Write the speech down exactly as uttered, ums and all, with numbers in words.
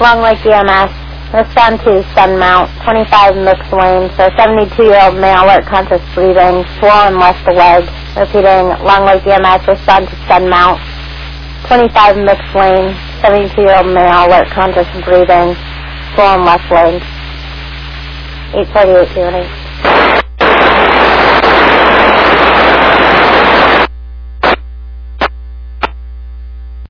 Long Lake E M S, respond to sun mount, twenty-five mixed lane, so seventy-two-year-old male, alert conscious breathing, swollen left leg. Repeating, Long Lake E M S, respond to sun mount, twenty-five mixed lane, seventy-two-year-old male, alert conscious breathing, swollen left leg. eight forty-eight,